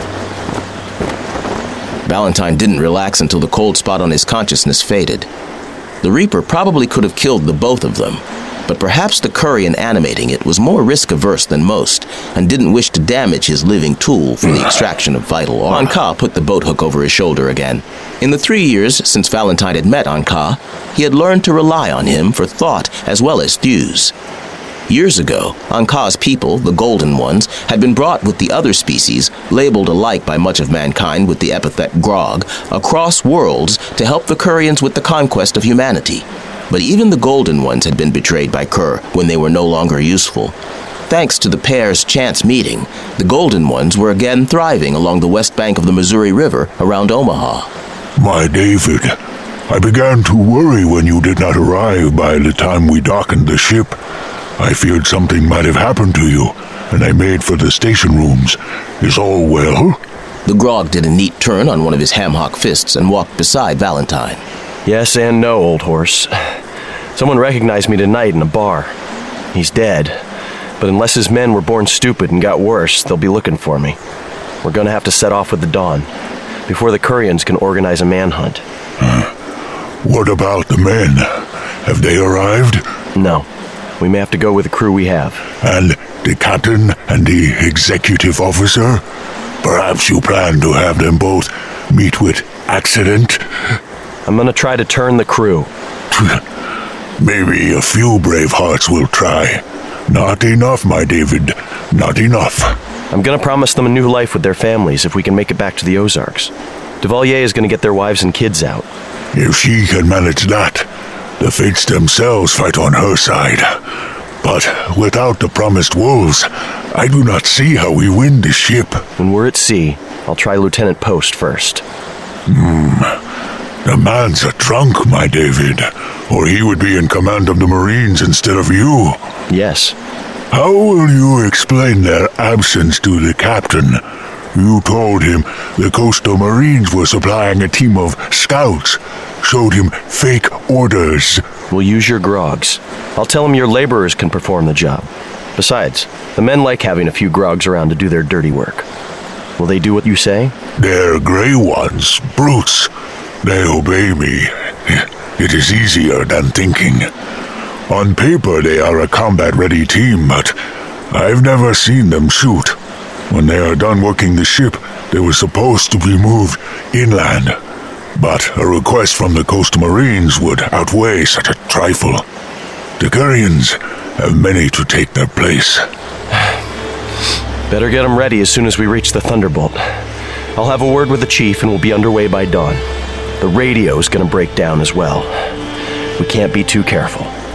Valentine didn't relax until the cold spot on his consciousness faded. The Reaper probably could have killed the both of them, but perhaps the Curian animating it was more risk-averse than most and didn't wish to damage his living tool for the extraction of vital organs. Anka put the boat hook over his shoulder again. In the three years since Valentine had met Anka, he had learned to rely on him for thought as well as thews. Years ago, Anka's people, the Golden Ones, had been brought with the other species, labeled alike by much of mankind with the epithet Grog, across worlds to help the Curians with the conquest of humanity. But even the Golden Ones had been betrayed by Kur when they were no longer useful. Thanks to the pair's chance meeting, the Golden Ones were again thriving along the west bank of the Missouri River around Omaha. My David, I began to worry when you did not arrive by the time we dockened the ship. I feared something might have happened to you, and I made for the station rooms. Is all well? The Grog did a neat turn on one of his ham-hock fists and walked beside Valentine. Yes and no, old horse. Someone recognized me tonight in a bar. He's dead, but unless his men were born stupid and got worse, they'll be looking for me. We're gonna have to set off with the dawn, before the Curians can organize a manhunt. Huh. What about the men? Have they arrived? No. We may have to go with the crew we have. And the captain and the executive officer? Perhaps you plan to have them both meet with accident? I'm gonna try to turn the crew. Maybe a few brave hearts will try. Not enough, my David. Not enough. I'm gonna promise them a new life with their families if we can make it back to the Ozarks. Duvalier is gonna get their wives and kids out. If she can manage that, the Fates themselves fight on her side. But without the promised wolves, I do not see how we win the ship. When we're at sea, I'll try Lieutenant Post first. Hmm. The man's a drunk, my David, or he would be in command of the Marines instead of you. Yes. How will you explain their absence to the captain? You told him the Coastal Marines were supplying a team of scouts, showed him fake orders. We'll use your grogs. I'll tell him your laborers can perform the job. Besides, the men like having a few grogs around to do their dirty work. Will they do what you say? They're gray ones, brutes. They obey me. It is easier than thinking. On paper, they are a combat-ready team, but I've never seen them shoot. When they are done working the ship, they were supposed to be moved inland. But a request from the Coastal Marines would outweigh such a trifle. The Curians have many to take their place. Better get them ready as soon as we reach the Thunderbolt. I'll have a word with the chief and we'll be underway by dawn. The radio's gonna break down as well. We can't be too careful.